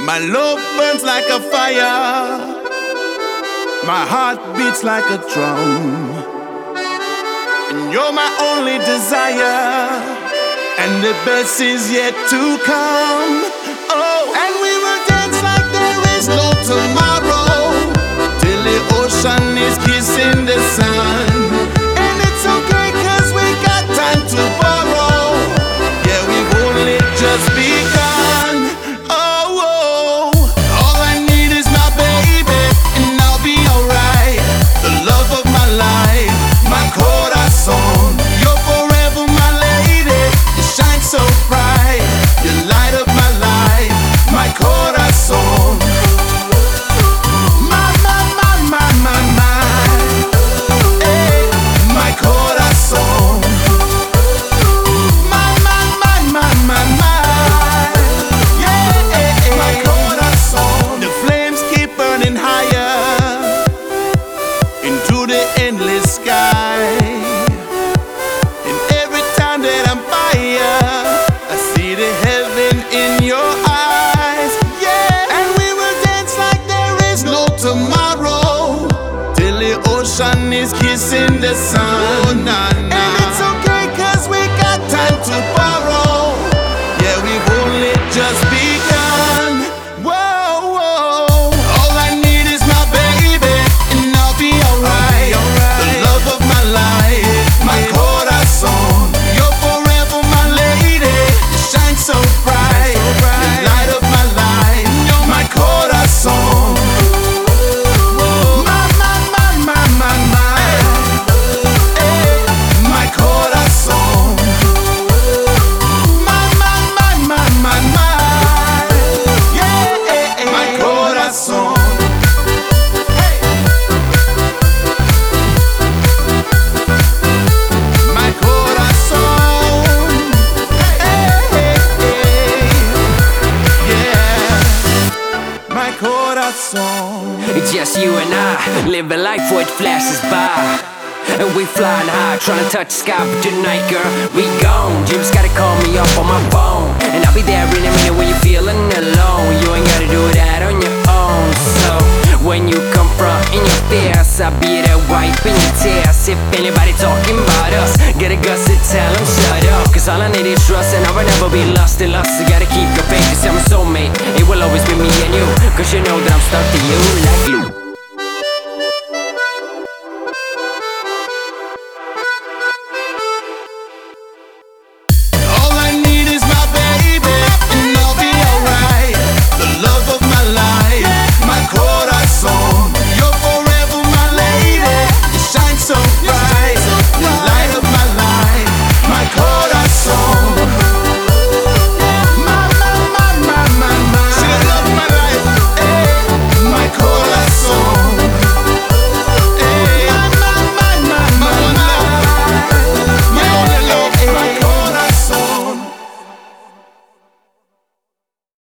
My love burns like a fire, my heart beats like a drum, and you're my only desire, and the best is yet to come. Oh, and we will dance like there is no tomorrow, till the ocean is kissing the sun. And it's okay, 'cause we got time to borrow. Yeah, we've only just begun. Oh, all I need is my baby, and I'll be alright. The love of my life, my corazón. You're forever my lady, you shine so bright. You light up my life, my corazón. Endless sky, and every time that I'm by ya, I see the heaven in your eyes. Yeah, and we will dance like there is no tomorrow, till the ocean is kissing the sun. Oh, nah, nah. And it's okay, 'cause we got time to borrow. Yeah, we've only just begun. Whoa, whoa. All I need is my baby, and I'll be alright. My corazón, you're forever my lady. You shine so bright, you light up my life. You're my corazón. My corazón. Yeah, my corazón. It's just you and I, live a life where it flashes by, and we flying high, trying to touch the sky. But tonight, girl, we gone. You just gotta call me up on my phone, and I'll be there in a minute when you're feeling alone. You ain't gotta do that on your own. So when you confront in your fears, I'll be there wiping your tears. If anybody talking about us, get a guts to tell them shut up, 'cause all I need is trust, and I will never be lost in lust. You gotta keep your faith, 'cause I'm a soulmate. It will always be me and you, 'cause you know that I'm stuck to you like glue.